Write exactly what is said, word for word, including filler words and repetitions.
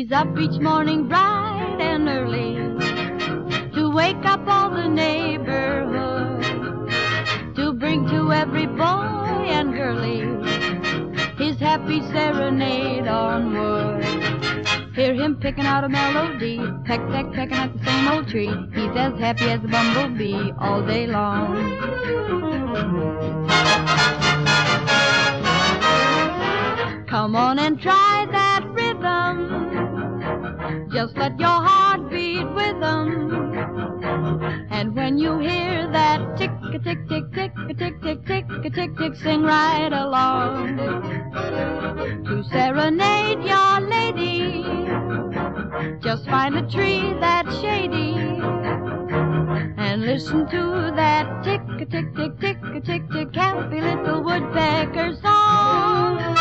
He's up each morning bright and early to wake up all the neighborhood, to bring to every boy and girlie his happy serenade on wood. Hear him picking out a melody, peck, peck, pecking at the same old tree. He's as happy as a bumblebee all day long. Come on and try that rhythm. Just let your heart beat with them. And when you hear that tick-a-tick-tick-tick-a-tick-tick-tick-a-tick-tick, sing right along. To serenade your lady, just find a tree that's shady and listen to that tick-a-tick-tick-tick-a-tick-tick, happy little woodpecker song.